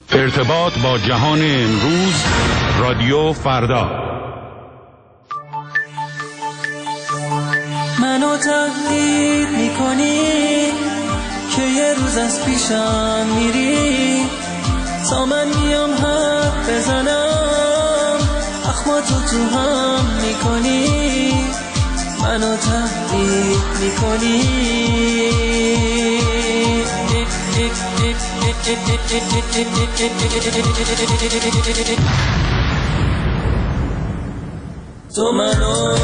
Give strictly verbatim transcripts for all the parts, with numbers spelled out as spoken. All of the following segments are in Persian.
ارتباط با جهان امروز، رادیو فردا. منو تهدید میکنی که یه روز از پیشم میری، تا من میام حرف بزنم اخماتو تو هم میکنی. منو تهدید میکنی تو منو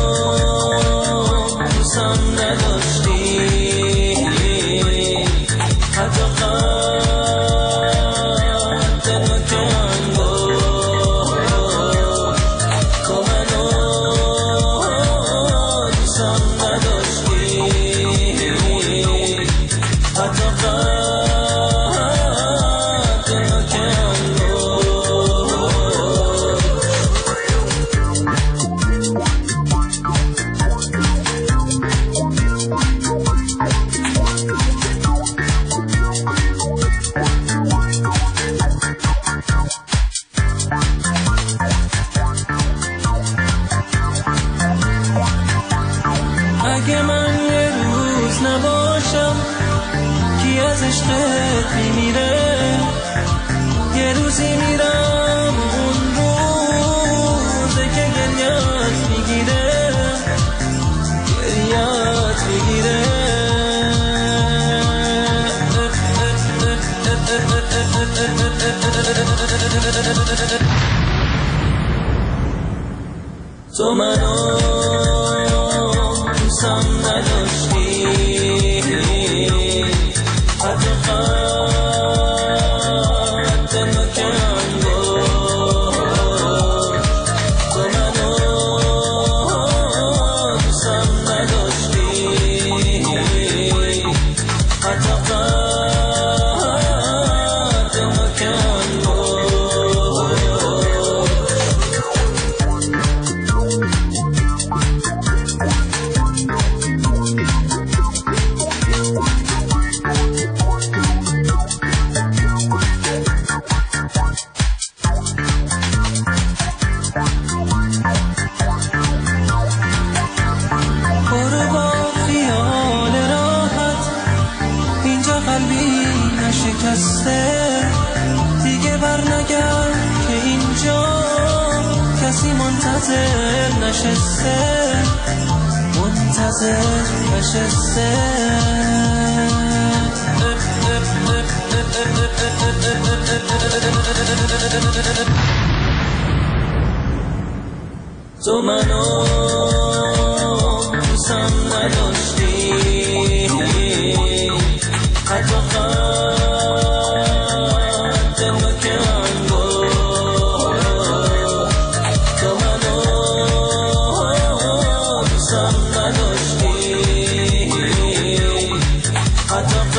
دوستم نداشتی، حتی قد نکن بود. تو منو دوستم نداشتی، حتی قد نکن اگه من یه روز نباشم کی از عشقت میمیره، یه روزی میرم اون روزه که گریت میگیره، گریت میگیره. تو منو دوستم نداشتی، حتی قد نکن بود. تو منو دوستم نداشتی، حتی قد نکن بود. برو با خیال راحت، اینجا قلبی نشکسته، دیگه بر نگرد که اینجا کسی منتظر نشسته، منتظر نشسته. تو منو دوستم نداشتی، حتی قد نکن بود. تو منو دوستم نداشتی، حتی قد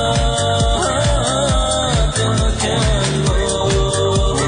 نکن بود.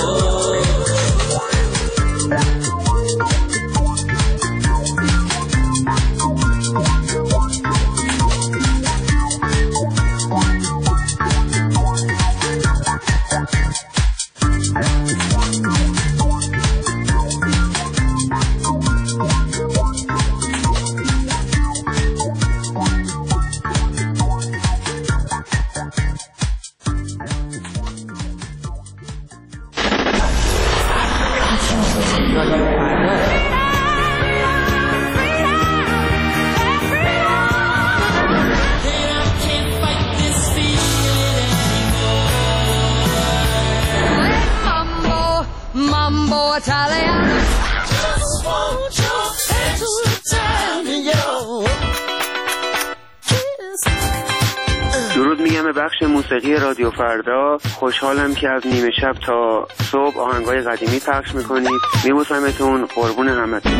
درود میگم به بخش موسیقی رادیو فردا. خوشحالم که از نیمه شب تا صبح آهنگای قدیمی پخش میکنید. میبوسمتون، قربون همتون.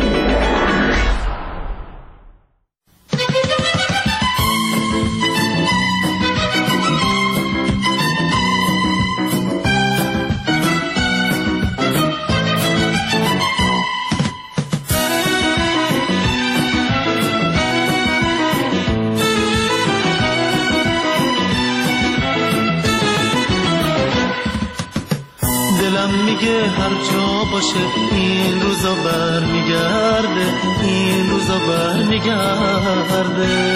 دلم میگه هر جا باشه این روزا بر میگرده، این روزا بر میگرده.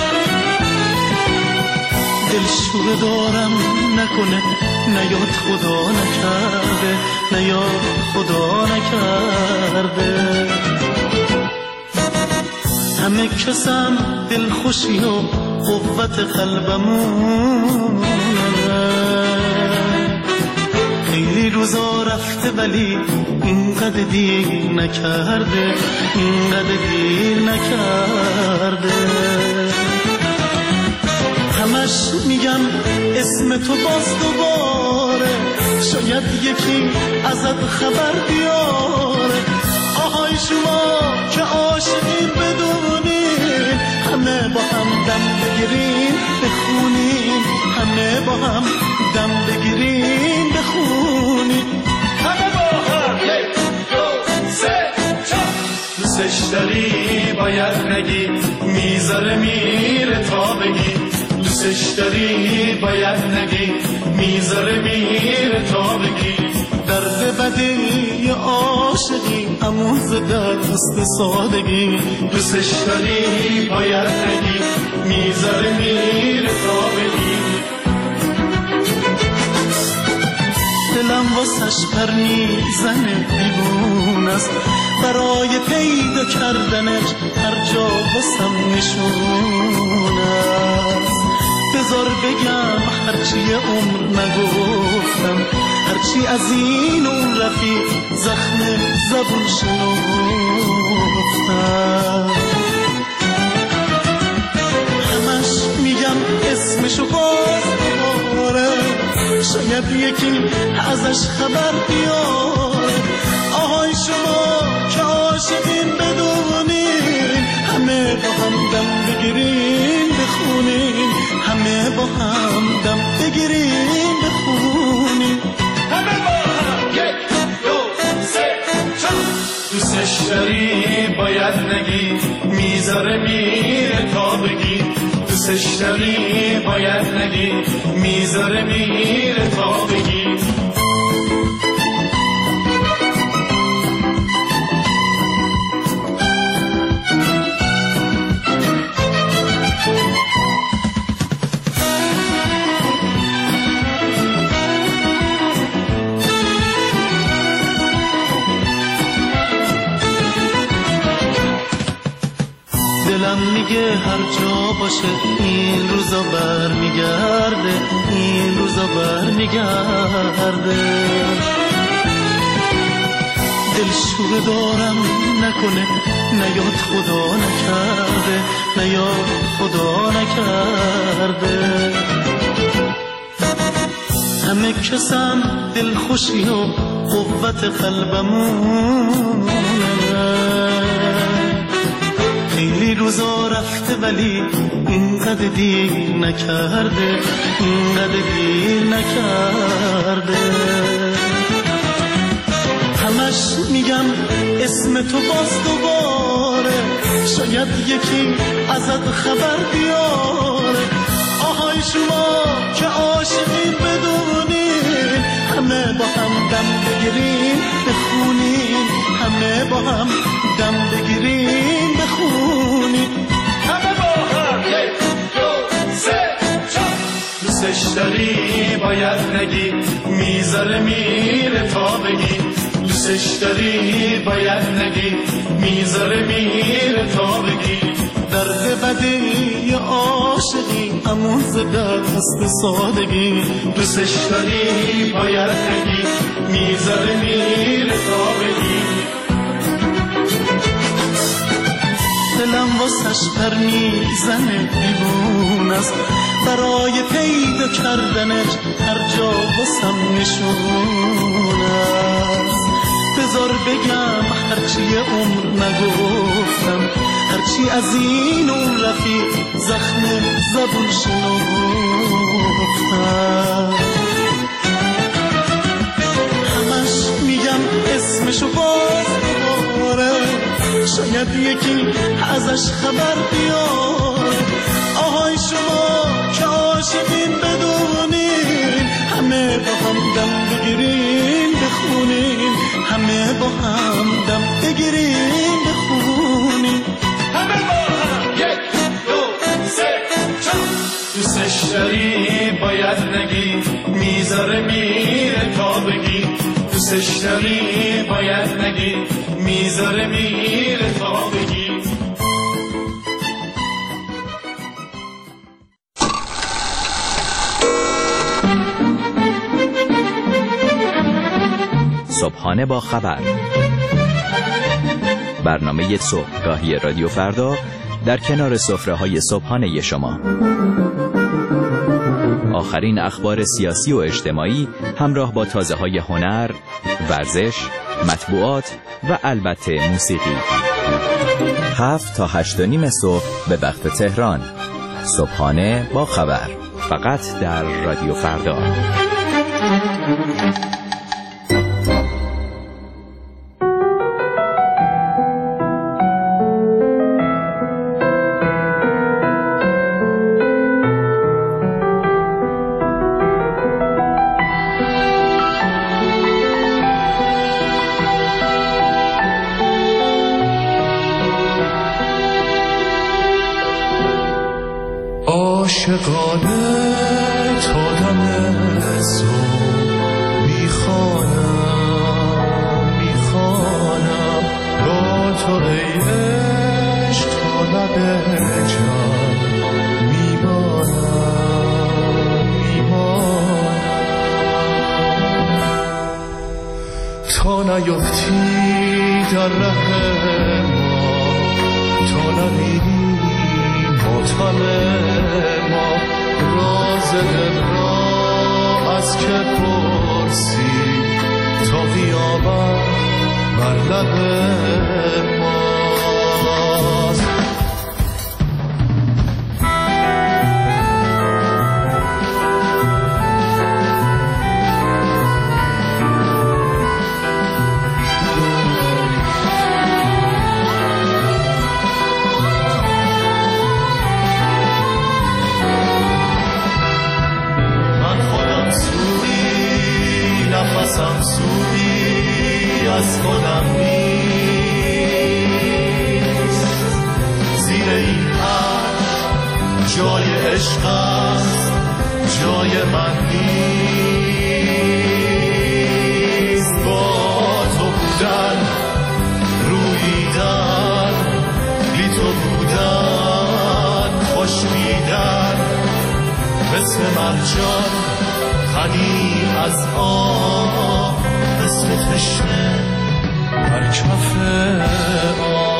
دلشوره دارم نکنه نیاد خدا نکرده، نیاد خدا نکرده. همه کسم دلخوشی و قوت قلبمونه، خیلی روزا رفته ولی اینقدر دیر نکرده، اینقدر دیر نکرده. همش میگم اسم تو باز دوباره، شاید یکی ازت خبر بیاره. آهای شما که عاشقین بدونین، همه با هم دم بگیرین بخونین، همه با هم دم بگیرین بخونین. همه با هم یک دو سه چهار. دوستش داری باید نگی، میذاره میره تا بگی. دوستش داری باید نگی، میذاره میره تا بگی. درد بدی عاشقی همون زده دست سادگی. دوستش داری باید نگی، میذاره میره تا بگی. دلم واسش پر میزنه دیوون است، برای پیدا کردنش هر جا واسم نشون است. بذار بگم هرچی عمر نگفتم، هرچی از این اون رفیق زخم زبون شنفتم. همش میگم اسمشو باز دوباره، شاید یکی ازش خبر بیاره. آهای شما که عاشقین بدونین، همه با هم دم بگیرین بخونین، همه با هم دم بگیرین بخونین. همه با هم یک دو سه چهار. دوستش داری باید نگی، میذاره میره تا بگی. دوستش داری باید نگی، میذاره میره تا بگی. دلم میگه هر جا باشه این روزا بر میگرده، این روزا بر میگرده. دلشوره دارم نکنه نیاد خدا نکرده، نیاد خدا نکرده. همه کسم دلخوشی و قوت قلبمونه، خیلی روزا رفته ولی اینقدر دیر نکرده، اینقدر دیر نکرده. همش میگم اسم تو باز دوباره، شاید یکی ازت خبر بیاره. آهای شما که عاشقین بدونین، همه با هم دم بگیرین بخونین، همه با هم دم بگیرین بخونین. همه با هم یک دو سه چهار. دوستش داری باید نگی، میذاره میره تا بگی. دوستش داری باید نگی، میذاره میره تا بگی. درد بدی عاشقی همون زده دست سادگی. دوستش داری باید نگی، میذاره میره تا بگی. دلم واسش پر میزنه دیوون است، برای پیدا کردنش هر جا واسم نشون است. بذار بگم هرچی عمر نگفتم، هرچی از این اون رفیق زخم زبون شنفتم. همش میگم اسمشو باز دوباره، شاید یکی ازش خبر بیاره. آهای شما که عاشقین بدونین، همه با هم دم بگیرین با هم دم بگیریم بخونیم همه با هم یک دو سه چهار دوستش داری باید نگی میذاره میره تا بگی دوستش داری باید نگی میذاره میره تا بگی صبحانه با خبر، برنامه صبحگاهی رادیو فردا در کنار سفره‌های صبحانه شما. آخرین اخبار سیاسی و اجتماعی همراه با تازه‌های هنر، ورزش، مطبوعات و البته موسیقی. هفت تا هشت و نیم صبح به وقت تهران. صبحانه با خبر، فقط در رادیو فردا. عاشقانه تا دم صبح میخوانم میخوانم با تو ای عشق تا لب جان میمانم میمانم تا نیفتی در ره ما تا نبینی ماتم ما راز دل را از که پرسی تا قیامت بر لب ماست. نفسم سودی از خودم نیست، زیر این عرش جای عشق است جای من نیست. با تو بودن روییدن بی تو بودن خوش میدن مثل مرجان غنی از آب مثل تشنه بر کف آب.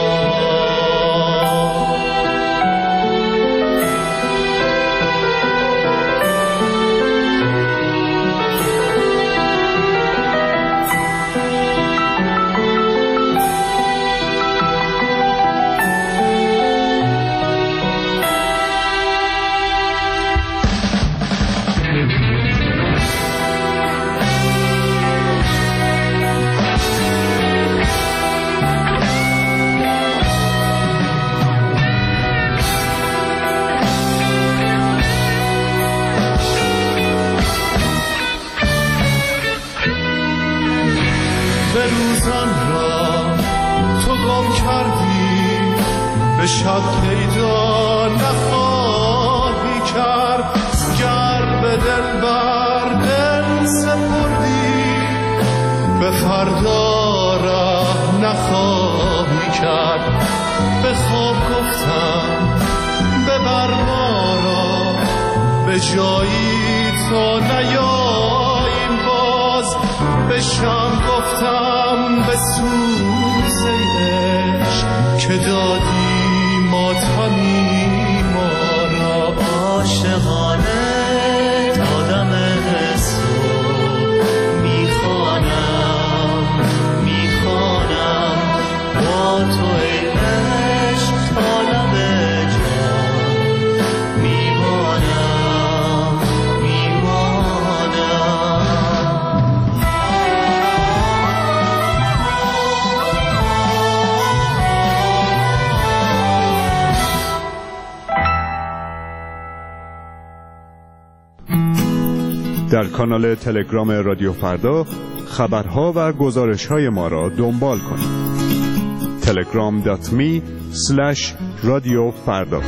روزان را تو گم کردی به شب پیدا نخواهی کرد، گر به دل بر دل سپردی به فردا راه نخواهی کرد. به خواب گفتم ببر ما را به جایی تا نیاییم باز، به شام گفتم به سوز عشق که دادی ماتمی ما را. عاشقانه تا دم صبح میخوانم میخوانم با تو ای عشق تا لب جان میمانم میمانم. در کانال تلگرام رادیو فردا خبرها و گزارش‌های ما را دنبال کنید. تلگرام دات می اسلش رادیو فردا.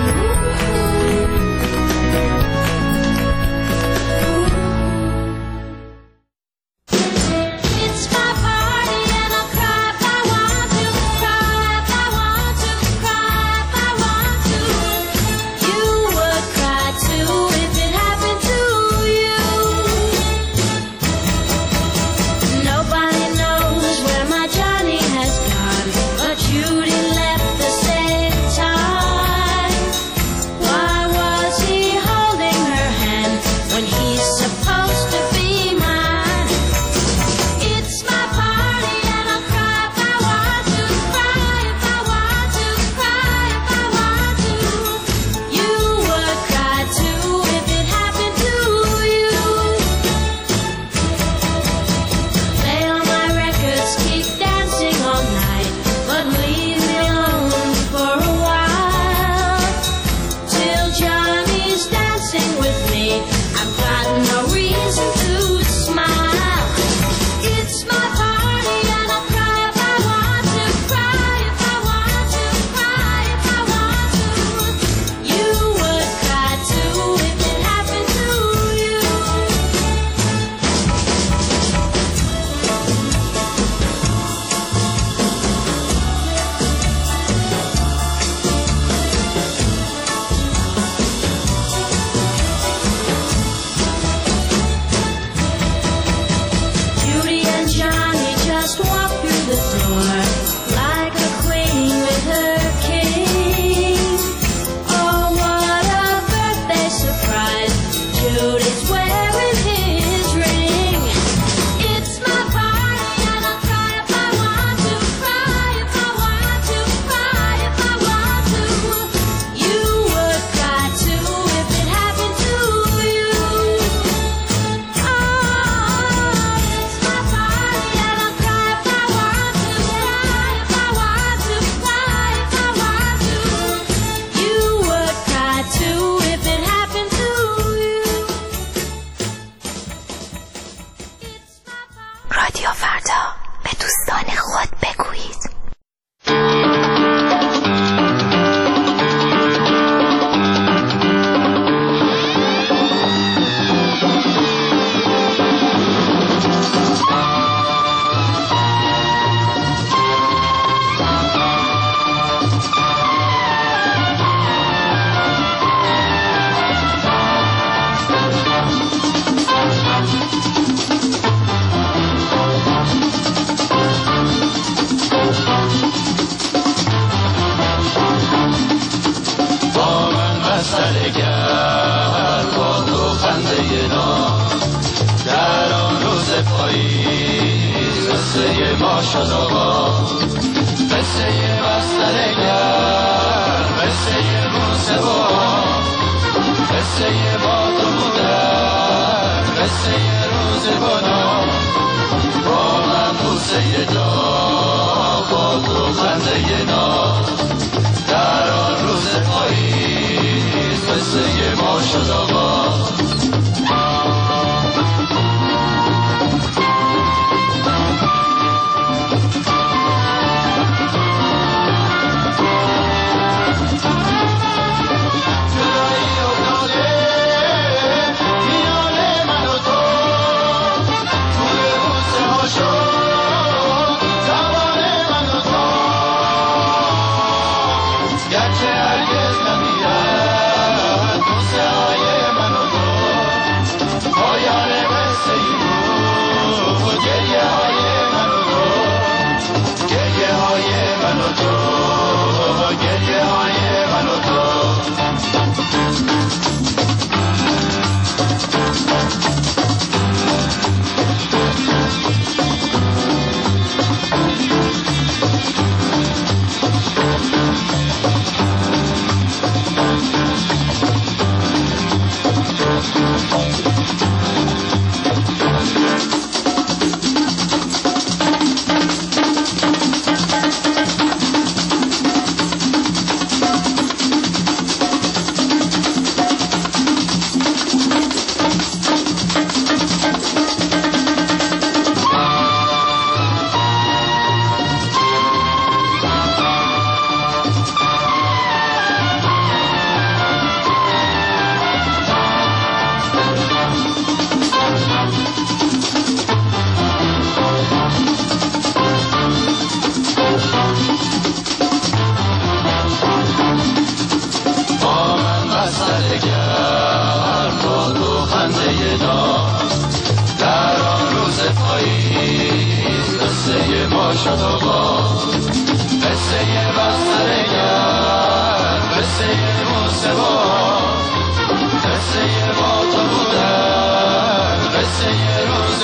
رادیو فردا، به دوستان خود بگویید.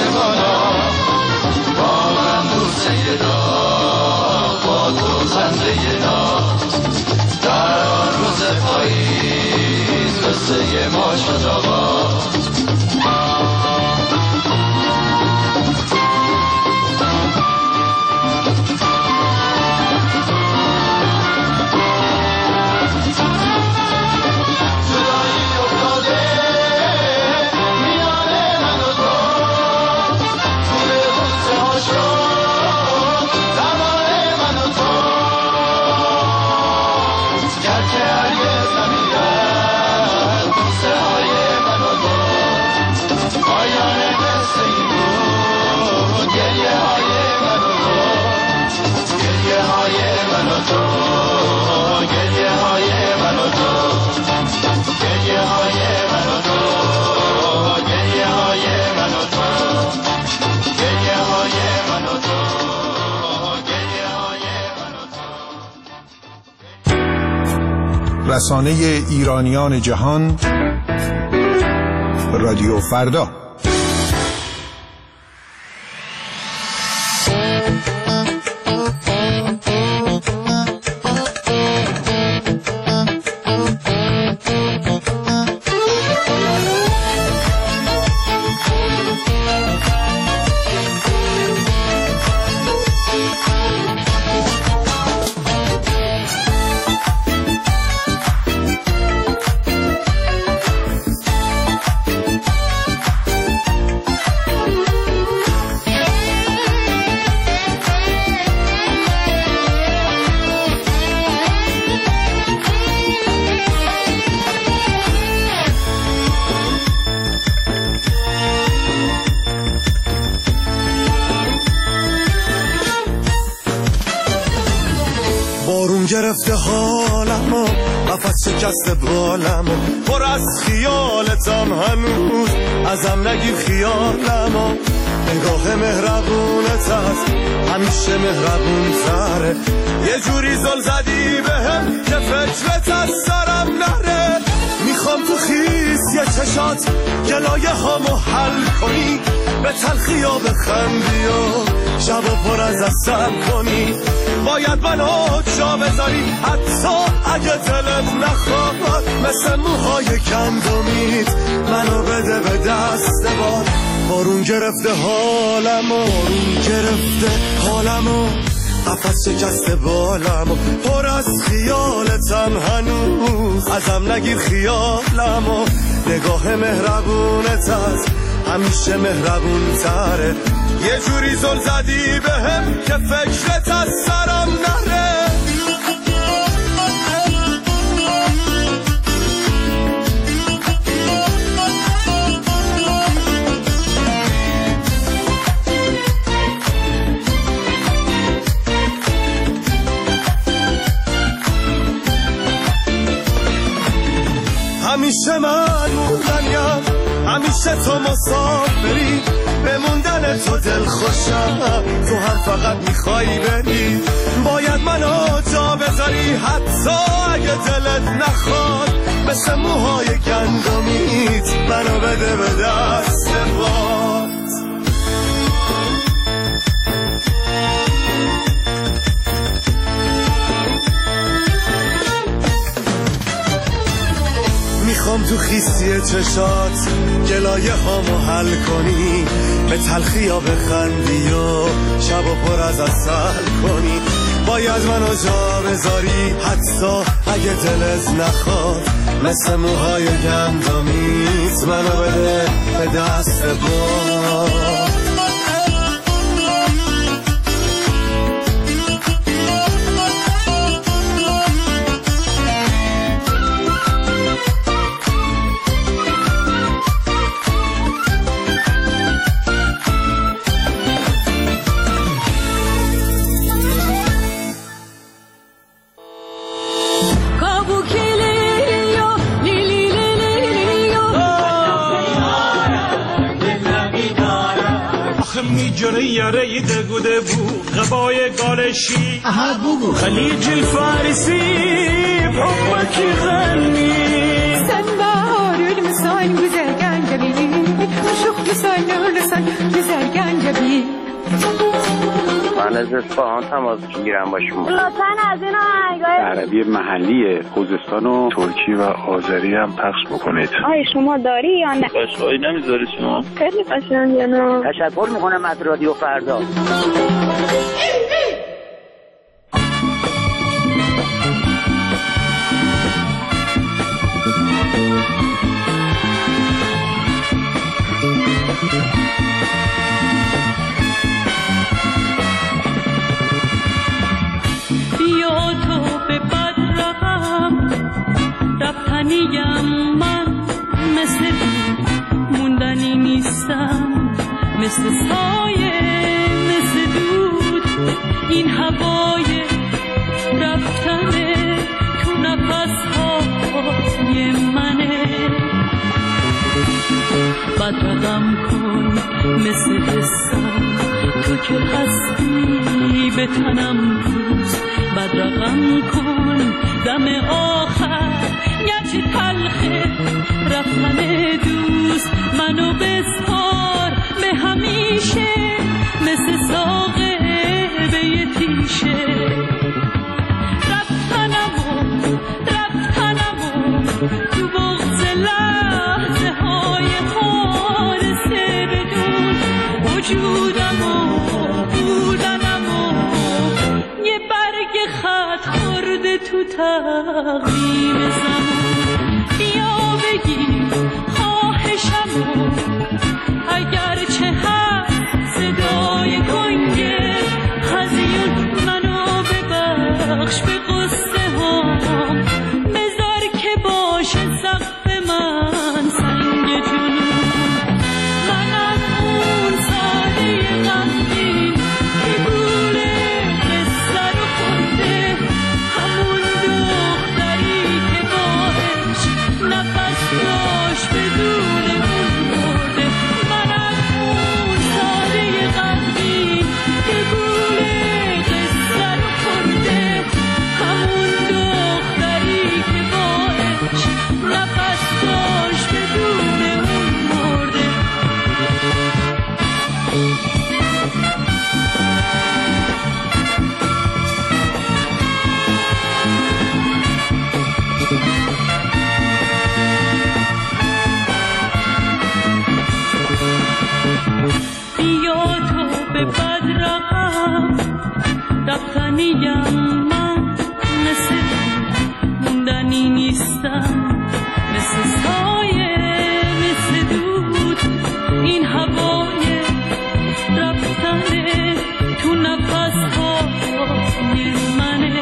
آسمانا با من بوسه دا با تو خنده دا در آن روز پاییز قصه ما شد آقا رسانه ایرانیان جهان رادیو فردا. بارون گرفته حالمو قفس شکسته بالمو پر از خیالتم هنوز ازم نگیر خیالمو نگاه مهربونت هست همیشه مهربون تره یه جوری زل زدی بهم که فکرت از سرم نره میخوام تو خیس یه چشات گلایه هامو حل کنی به تلخی ها بخندی و شبا پر از اصل کنی باید منو جا بذاری حتی اگه دلت نخواد مثل موهای گندمیت منو بده به دست باد بارون گرفته حالمو بارون گرفته حالمو قفس شکسته بالمو پر از خیالتم هنوز ازم نگیر خیالمو نگاه مهربونت هست همیشه مهربون تره یه جوری زل زدی بهم که فکرت از سرم نره همیشه من موندنیم همیشه تو مسافری بموندن تو دل خوشم تو هم فقط میخوایی بری باید منو جا بذاری حتی اگه دلت نخواد مثل موهای گندمیت منو بده به دست باد میخوام تو خیسی چشات گلایه هامو حل کنی به تلخی ها بخندی و شب و پر از عسل کنی باید منو جا بذاری حتی اگه دلت نخواد مثل موهای گندمیت منو بده به دست باد میجره یاره دگوده بو غبای گالشی خلیج الفارسی بحبك غني سنبهار المصاين وزاقان جميل aşık mısın ölürsen güzel Gencebil. من از اصفهان تماس میگیرم با شما. لطفاً از این آهنگای عربی محلی خوزستان و ترکی و آذری هم پخش بکنید. آیا شما داری یا نه؟ قشنگی نمیذاری شما؟ خیلی قشنگه نه. تشکر میکنم از رادیو فردا. بیا تو به بد رقم رفتنیم من مثل دود موندنی نیستم مثل سایه مثل دود این هوای رفتنه تو نفسهای منه بد رقم کن مثل حسم تو که هستی به تنم دوست بد رقم کن دم آخر گرچه تلخه رفتن دوست منو بسپار به همیشه مثل ساقه به یه تیشه رفتنمو رفتنمو تو بغض لحظه های حادثه بدون وجودمو بودنمو یه برگ خط خورده تو تقویم زمان بیا بگی خواهشمو اگرچه هست صدای گنگه هزیون منو ببخش به قصه هام بذار که باشه سقف من سنگ جنون منم اون ساده غمگین که گوله قصه رو خورده همون دختری که با عشق نفس داشت بدون اون مرده منم اون ساده غمگین که گوله قصه رو خورده همون دختری که با عشق نفس داشت بدون اون مرده بیا تو به بد رقم رفتنیم من مثل موندنی نیستم مثل سایه مثل دود این هوای رفتنه تو نفس های منه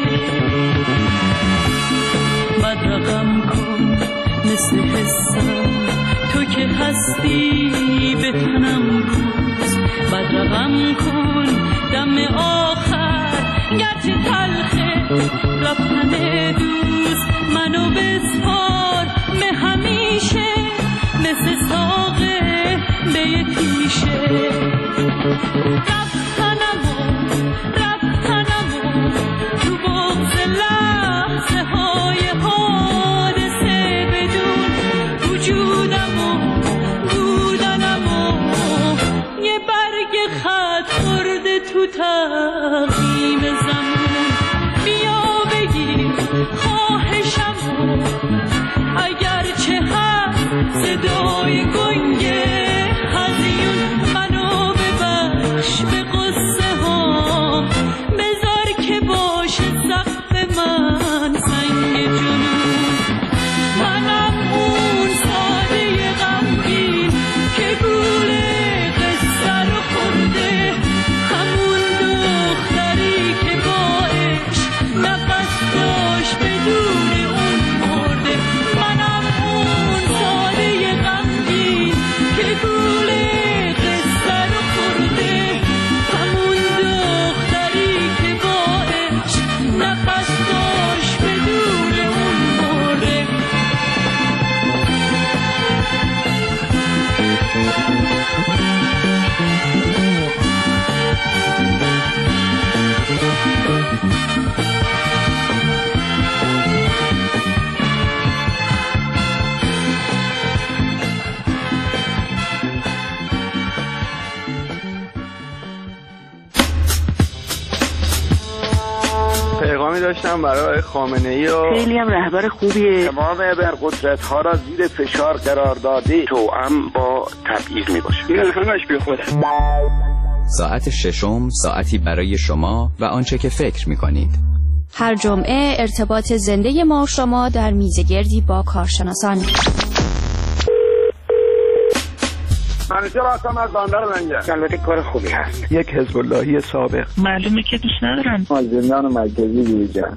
بد رقم کن مثل حسم تو که هستی به تنم دوست بد رقم کن دم آخر گرچه تلخه رفتن دوست منو بسپار به همیشه مثل ساقه به یه تیشه رفتنمو رفتنمو تو بغض لحظه های حادثه بدون وجودمو بودنمو یه برگ خط خورده تو تقویم زمان بیا بگی خواهشمو اگرچه هست صدای گنگه هزیون منو ببخش به قصه هام بذار که باشه سقف من سنگ جنون منم اون ساده غمگین که گوله قصه رو خورده همون دختری که با عشق نفس داشت بدون اون مرده منم اون ساده غمگین داشتم برای خامنه‌ای و خیلی هم رهبر خوبیه. تمام ابرقدرت‌ها را زیر فشار قرار داده، توأم با تبعیض میباشه. این همش بی خوده. ساعت ششم ساعتی برای شما و آنچه که فکر می‌کنید. هر جمعه ارتباط زنده ما و شما در میزگردی با کارشناسان. منیجر هستم از بندر لنگر. البته کار خوبی هست. یک حزب اللهی سابق. معلومه که دوست ندارم. از زندان مرکزی بیرون.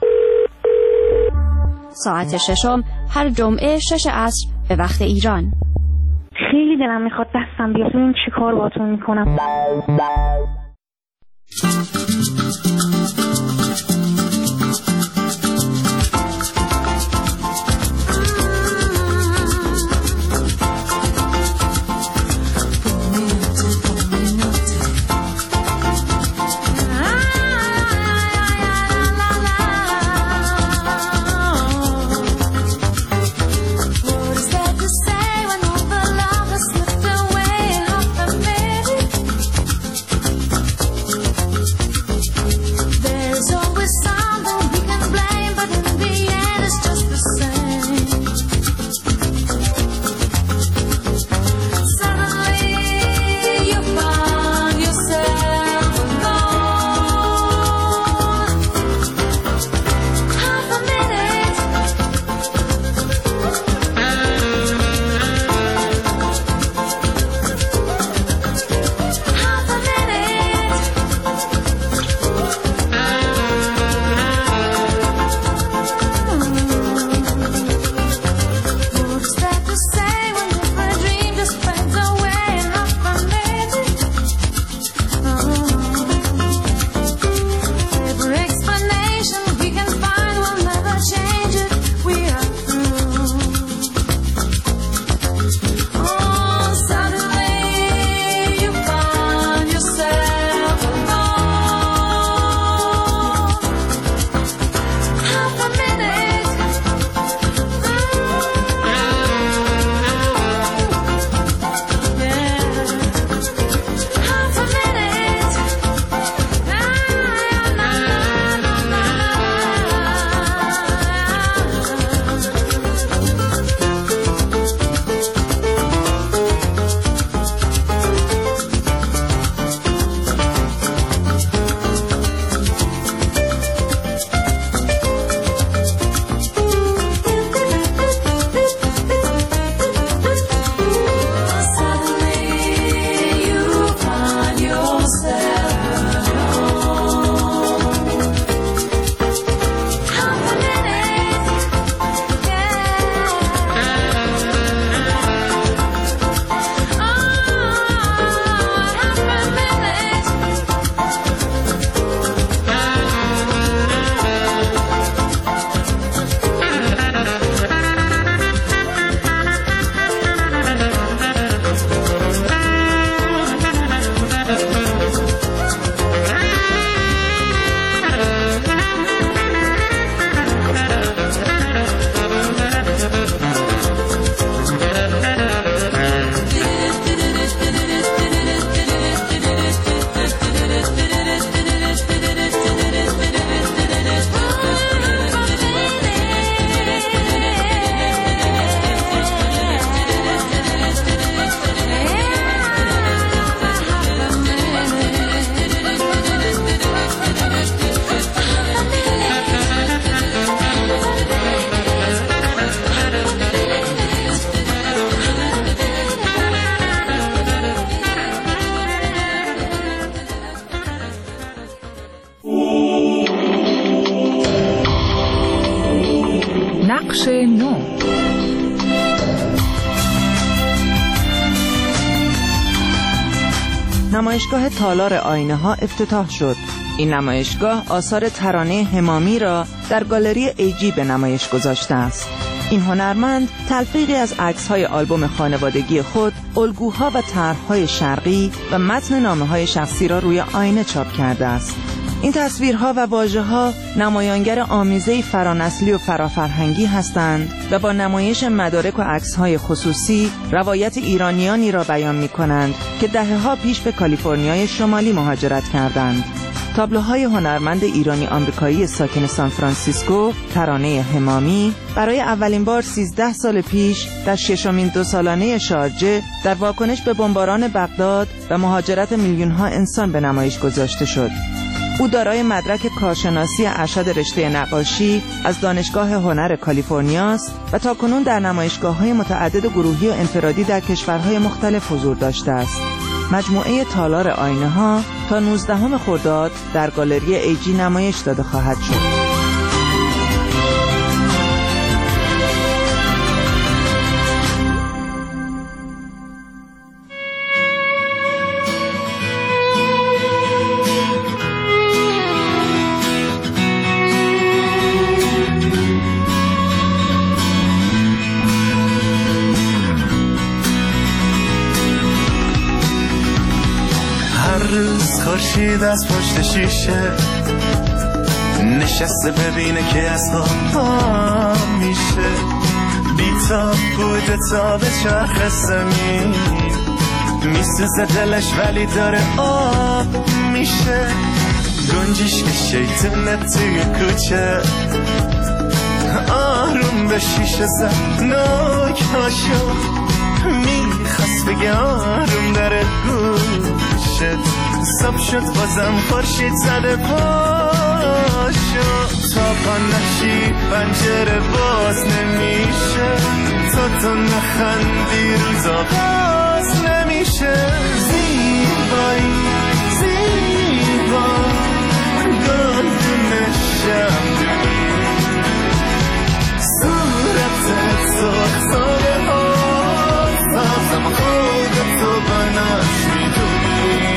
ساعت ششم هر جمعه شش عصر به وقت ایران. خیلی دلم میخواد دستم بیاد ببین چی کار باهاتون میکنم. نقش نو. نمایشگاه تالار آینه ها افتتاح شد. این نمایشگاه آثار ترانه همامی را در گالری ایجی به نمایش گذاشته است. این هنرمند تلفیقی از عکس‌های آلبوم خانوادگی خود، الگوها و طرح‌های شرقی و متن نامه‌های شخصی را روی آینه چاپ کرده است. این تصویرها و واژه‌ها نمایانگر آمیزه فرانسلی و فرافرهنگی هستند و با نمایش مدارک و عکس‌های خصوصی روایت ایرانیانی را بیان می‌کنند که دهه‌ها پیش به کالیفرنیای شمالی مهاجرت کردند. تابلوهای هنرمند ایرانی آمریکایی ساکن سان فرانسیسکو، ترانه همامی، برای اولین بار سیزده سال پیش در ششمین دو سالانه شارجه در واکنش به بمباران بغداد و مهاجرت میلیون‌ها انسان به نمایش گذاشته شد. او دارای مدرک کارشناسی ارشد رشته نقاشی از دانشگاه هنر کالیفرنیا است و تاکنون در نمایشگاه‌های متعدد و گروهی و انفرادی در کشورهای مختلف حضور داشته است. مجموعه تالار آینه‌ها تا نوزدهم خرداد در گالری ایجی نمایش داده خواهد شد. خورشید از پشت شیشه نشسته ببینه که از خواب میشه، بیتاب بوده تا به چرخ زمین میسوزه دلش ولی داره آب میشه. گنجیش که شیطونه توی کوچه آروم به شیشه زد ناک هاشو میخواست بگه آروم داره گوشه. صبح شد بازم خورشید زده پاشو، تا پا نشی پنجره باز نمیشه، تا تو نخندی روزا باز نمیشه. زیبایی زیبا گلدون شمدونی صورتت سرخ ساله ها تازم خودتو بناش میدونی.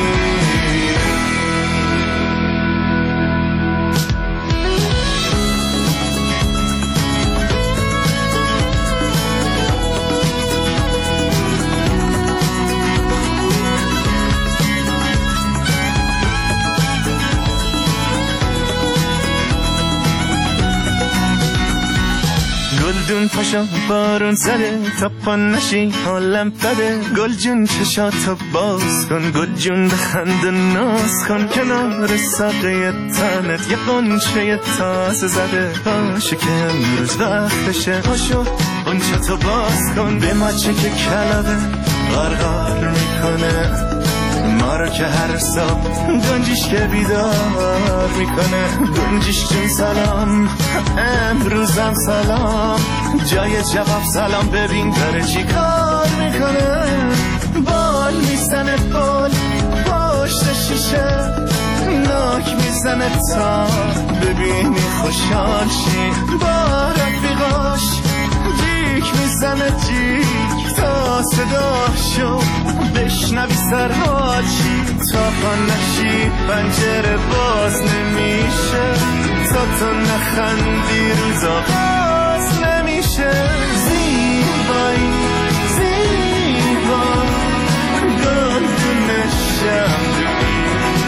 گلدون پاشا بارون زده تا پا نشی حالم بده، گل جون چشاتو باز کن، گل جون بخند و ناز کن، کنار ساقه تنت یه قنچه تازه زده، باشه که امروز وقتشه. پاشو قنچه تو باز کن به ماچه که کلابه غرغر میکنه ما رو که هر صبح گنجیش که بیدار میکنه. گنجیش جون سلام امروزم سلام، جای جواب سلام ببین داره چی کار میکنه. بال میزنه بال پشت شیشه ناک میزنه تا ببینی خوشحال شی، با رفیقاش جیک میزنه جیک تا صداشو بشنوی سرحال شی، تا پا نشی پنجره باز نمیشه، تا تو نخندی روزا باز نمیشه. زیبایی زیبا گلدون شمدونی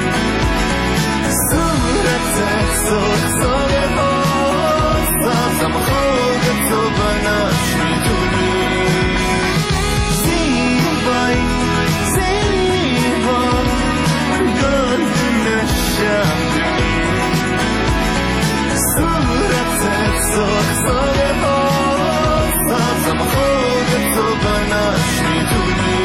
صورتت سرخ ساله ها تازم خودتو بناش میدونی. زیبایی زیبا گلدون شمدونی صورتت سرخ ساله ها تازم خودتو بناش میدونی.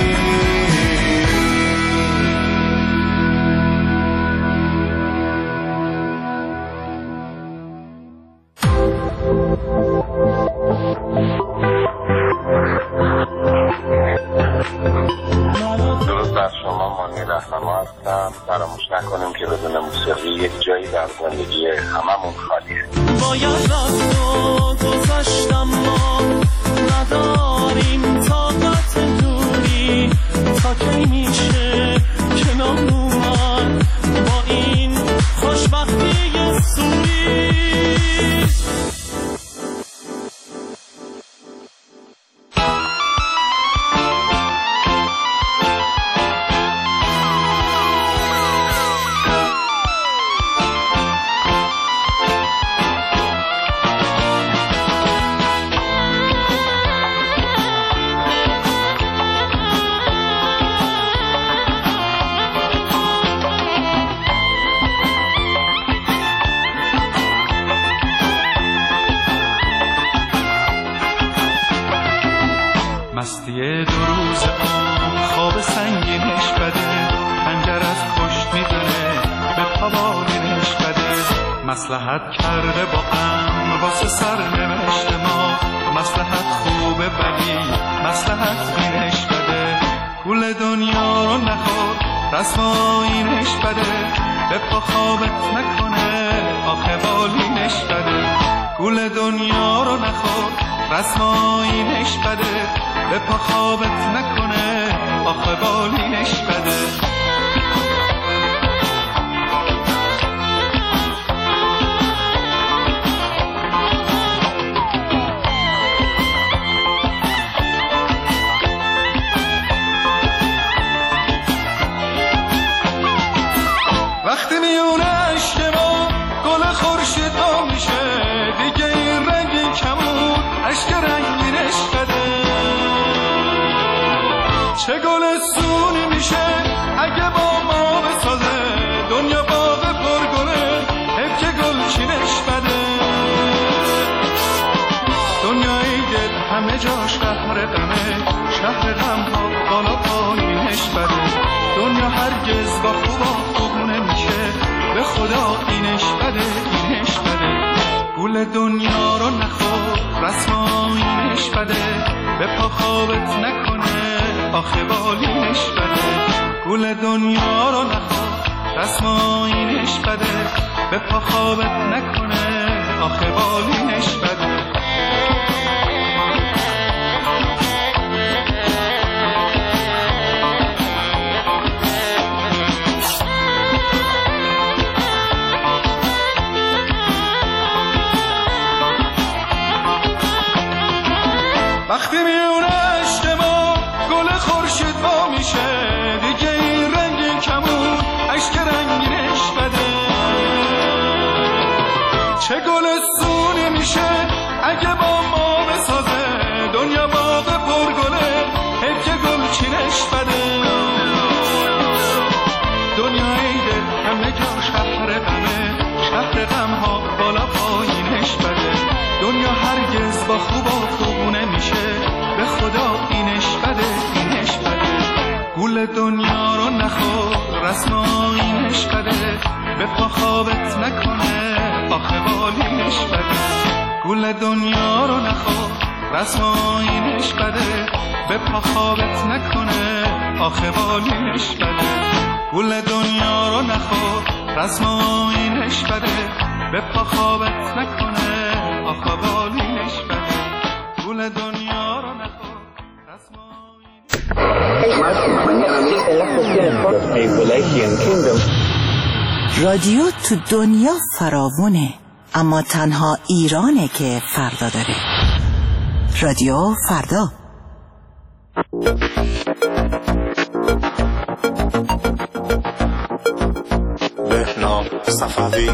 درود بر شما، مانی رهنما هستم. فراموش نکنیم که بدون موسیقی یک جایی در زندگی هممون خالیه. باید رفتو گذاشتم ما نداریم طاقت دوری، تا کی میشه کنار اومد با این خوشبختی سوری. مصلحت کرده با غم واسه سرنوشت ما. مصلحت خوبه ولی مصلحت بینش بده. گول دنیا رو نخور رسوایینش بده. به پا خوابت نکنه آخه بالینش بده. گول دنیا رو نخور رسوایینش بده. به پا خوابت نکنه آخه بالینش بده. وقتی میونه عشق ما گل خورشید ها میشه دیگه این رنگی کمون عشق رنگینش بده. چه گل سونی میشه اگه با ما بسازه دنیا باغ پرگله حیف که گل چینش بده. دنیای دل همه جاش قهر غمه شهر غم ها بالا پایینش بده. دنیا هرگز با خوبا خوب نمیشه به خدا اینش بده اینش بده. گول دنیا رو نخور رسوایینش بده. به پا خوابت نکنه آخه بالینش بده. گول دنیا رو نخور رسوایینش بده. به پا خوابت نکنه آخه بالینش بده. وقتی میونه عشق ما گل خورشید ها میشه دیگه این رنگین کمون عشق رنگینش بده. چه گل سونی میشه اگه با ما بسازه دنیا باغ پرگله حیف که گل چینش بده. دنیای دل همه جا شهر غمه شهر غم ها بالا پایینش بده. دنیا هرگز با خوبا خوب نمیشه به خدا اینش بده اینش بده. گول دنیا رو نخور رسوایینش بده. به پا خوابت نکنه آخه بالینش بده. گول دنیا رو نخور رسوایینش بده. به پا خوابت نکنه آخه بالینش بده. گول دنیا رو نخور رسوایینش بده. به پا خوابت نکنه آخه بالینش بده. گول دنیا رو نخور رادیو تو دنیا فراوونه اما تنها ایرانه که فردا داره. رادیو فردا. بهنام صفوی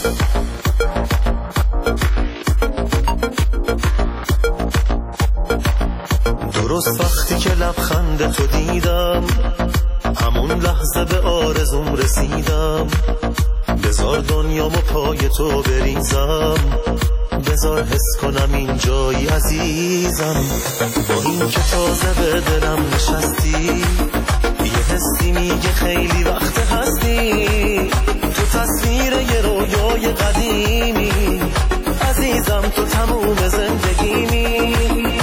درست وقتی که لبخند تو دیدم همون لحظه به آرزوم رسیدم. بذار دنیامو پای تو بریزم. بذار حس کنم این جایی عزیزم. با این که تازه به دلم نشستی یه حسی میگه خیلی وقت هستی. تو تصویر یه رویای قدیمی عزیزم. تو تموم زندگیمی.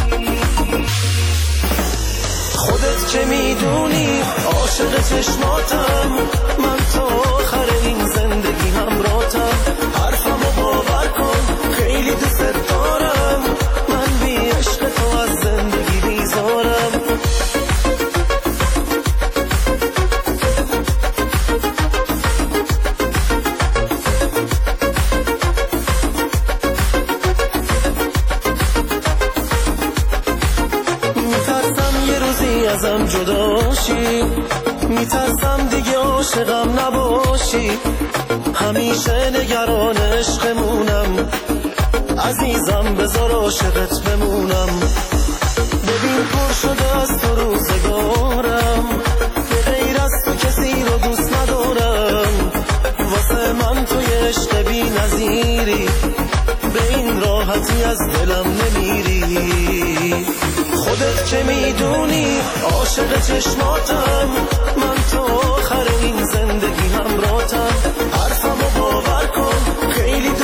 خودت که میدونی عاشق چشماتم. من تا آخر این زندگی همراهتم. حرفمو باور کن خیلی دوست دارم. من بی عشق تو از زندگی بیزارم. ازم جدا شی. میترسم دیگه عاشقم نباشی. همیشه نگران عشقمونم. عزیزم بذار عاشقت بمونم. ببین پر شده از تو روزگارم. به غیر از تو کسی رو دوست ندارم. واسه من تو یه عشق بی نظیری. به این راحتی از دلم نمیری. خودت که میدونی عاشق چشماتم. من تا آخر این زندگی همراهتم. حرفمو باور کن خیلی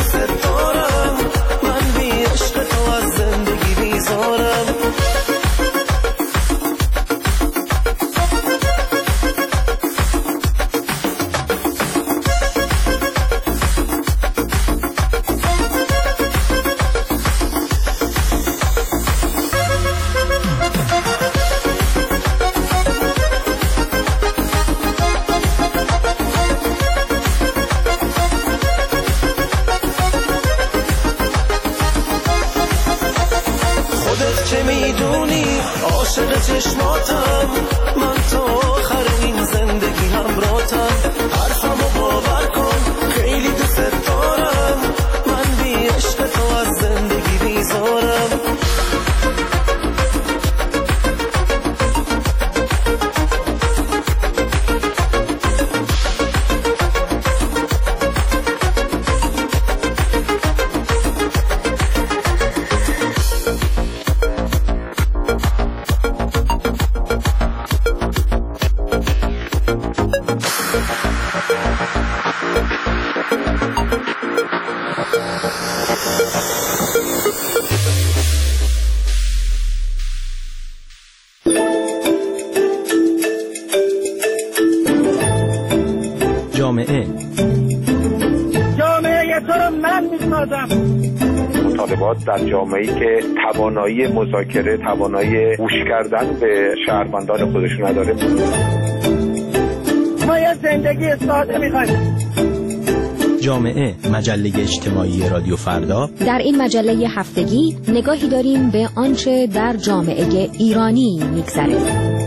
جامعه جامعه تو رو من میسازم. مطالبات در جامعه‌ای که توانایی مذاکره، توانایی گوش کردن به شهروندان خودشون نداره. ما یه زندگی ساده می‌خوایم. جامعه، مجله اجتماعی رادیو فردا. در این مجله هفتگی نگاهی داریم به آنچه در جامعه ایرانی می‌گذره.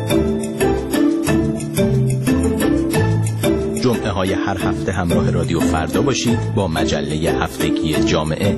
جمعه های هر هفته همراه رادیو فردا باشید با مجله هفتگی جامعه.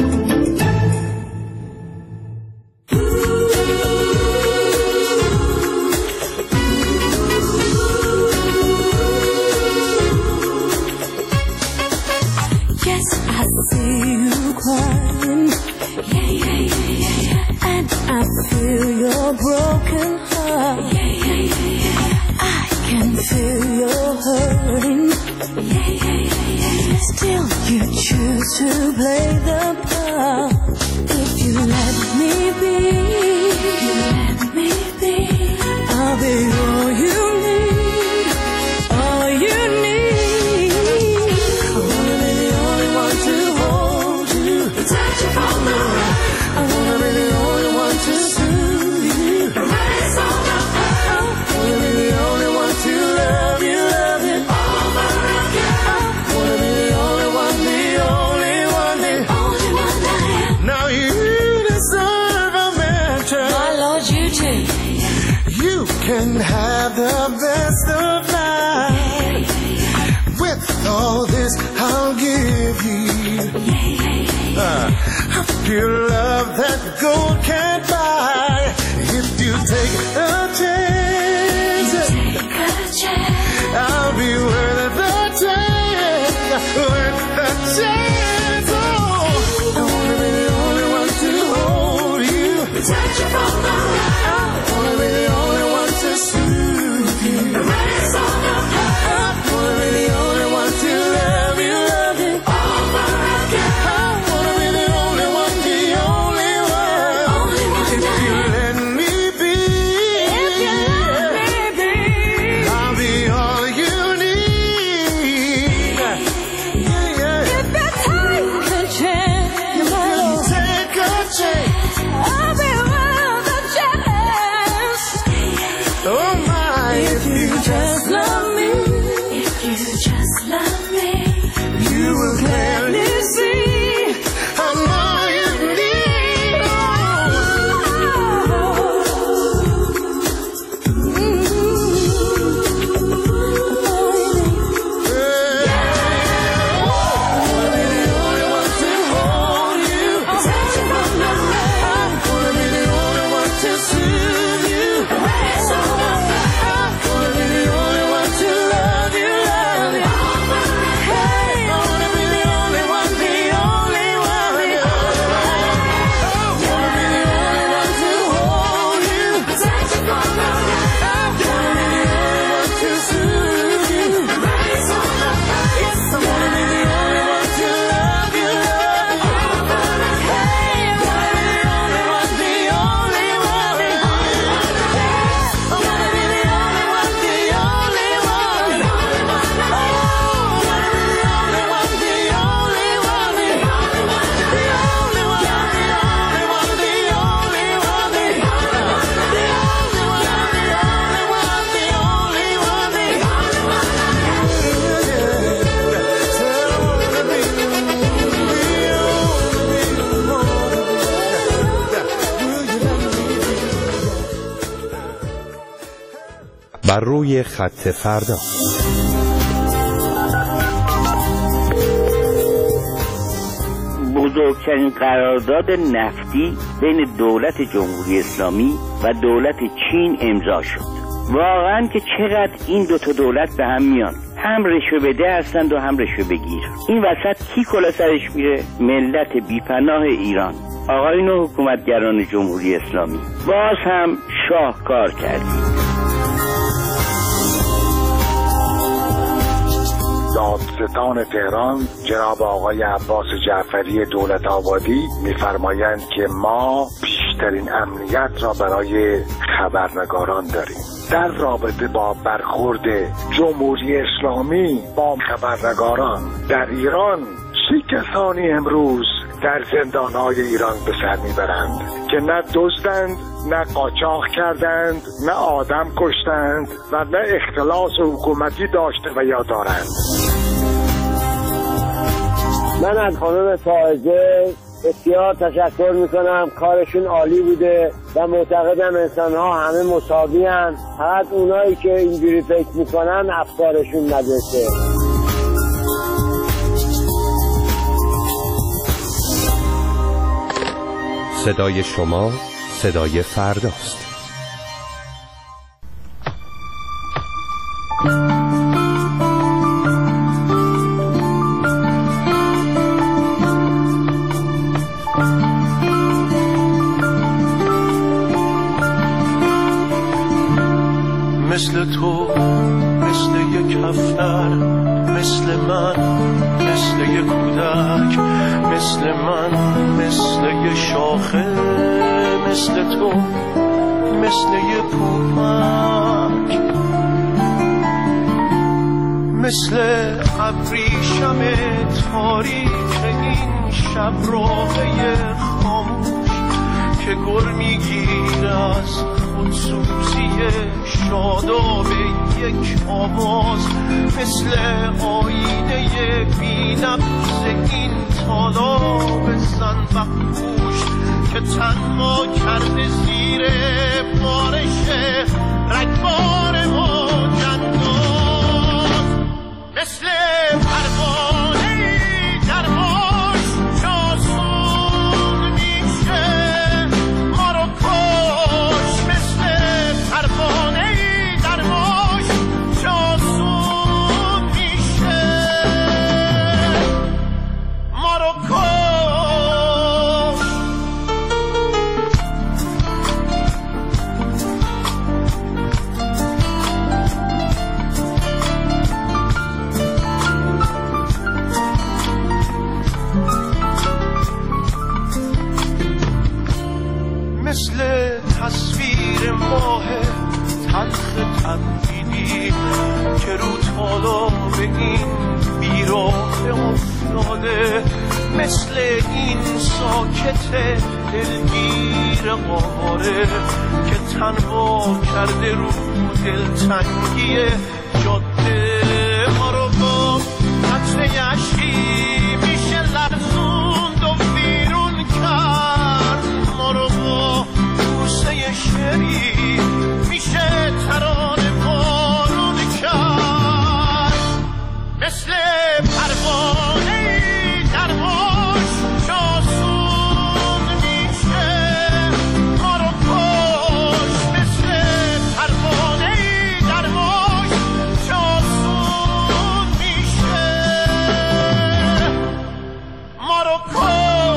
Still you choose to play the part. If you let me be, if you let me be, I'll be all you need, all you need. I wanna be the only one to hold you, protect you from the rain. I wanna be the only one to soothe you, erase all the pain. I wanna be the only one to love you, love you over again. I wanna be the only one, the only one, the only one I am. Now you deserve a mention. My Lord, you do. You can have the best of life. With all this, I'll give you uh, a pure love that gold can't buy. If you take a chance, You take a chance. I'll be worth the chance, worth the chance. Oh, I wanna be the only one to hold you, Protect you from the rain. I wanna be the only one to soothe you, Erase all the pain. I wanna be the only one to love you, love you Over again. I wanna be the only one, the only one. Only one If I you am. let me be, If you let me be, I'll be all you need. Yeah, yeah. if you take a chance, my Lord, Take a chance. I'll be worth the chance. Oh my, If you just love me, if you just love me, you will clearly see I'm all you need. protect you from the rain. I'm gonna be the only one to soothe you. Erase all the pain. I'm gonna be the only one to love you, love you. Hey, I wanna be the only one, the only one. I wanna be the only one to hold you. Protect you from the rain. I wanna be the only one to soothe you. Erase all the pain. Yes, I wanna be the only one to love you, love you. Hey, I wanna be the only one, the only one. I wanna be the only one, the only one. Oh, I wanna be the only one, the only one. The only one, the only one, the only one, the only one. The only one, the only one, the only one, the only one. بر روی خط فردا. بزرگترین قرارداد نفتی بین دولت جمهوری اسلامی و دولت چین امضا شد. واقعا که چقدر این دو تا دولت به هم میان، هم رشوه بده هستند و هم رشوه بگیر. این وسط کی کلا سرش میره؟ ملت بیپناه ایران. آقایون و حکومتگران جمهوری اسلامی، باز هم شاهکار کردید. دادستان تهران جناب آقای عباس جعفری دولت آبادی می‌فرمایند که ما بیشترین امنیت را برای خبرنگاران داریم. در رابطه با برخورد جمهوری اسلامی با خبرنگاران در ایران، چه کسانی امروز در زندان‌های ایران به سر میبرند که نه دزدند، نه قاچاق کردند، نه آدم کشتند و نه اختلاس حکومتی داشته و یا دارند. من از خانم فائزه بسیار تشکر میکنم، کارشون عالی بوده و معتقدم انسان ها همه مساوی هستند، فقط اونایی که اینجوری فکر میکنن افکارشون نداشته. صدای شما صدای فرداست. مثل تو، مثل یک هفتر، مثل من، مثل یک کودک، مثل من، مثل یک شاخه، مثل تو، مثل یک پوپک، مثل ابریشم تاریک این شب راهی خاموش که گر میگیر از خودسوزی شاداب یک آواز، مثل آینه بی‌نقص این تالاب زنبقپوش که تنها کرده زیر بارش رگبار موجنداز، مثل پروانه در باش جاسون میشه ما رو کش، مثل پروانه در باش جاسون میشه ما رو کش. مثل تصویر ماه تلخ تبدیلی که رو تالاب این بیراه افتاده، مثل این ساکت دلگیر قاره که تنها کرده رو دلتنگی جاده، ما رو با قطره عشقی میشه لرزوند و بیرون کرد، ما رو با بوسه شری میشه ترانه بارون کرد، مثل پروانه در باش جاسون میشه ما رو کش، مثل پروانه در باش جاسون میشه ما رو کش.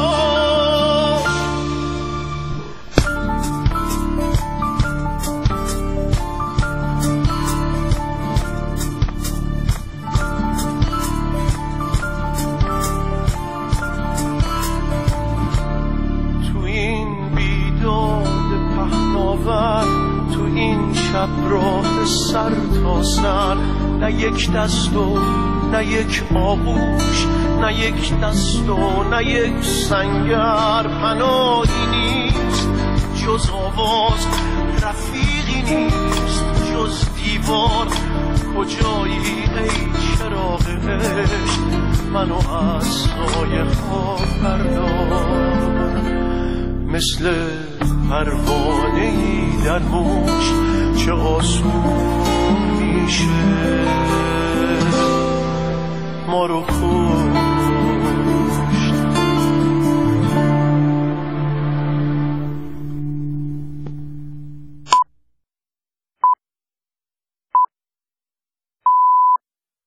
تو این شب راه سر تا سر، نه یک دست و نه یک آغوش، نه یک دست و نه یک سنگر، پناهی نیست جز آواز، رفیقی نیست جز دیوار، کجایی ای چراغ عشق منو از سایه ها بردار، مثل پروانه‌ای در موج چه آسون میشه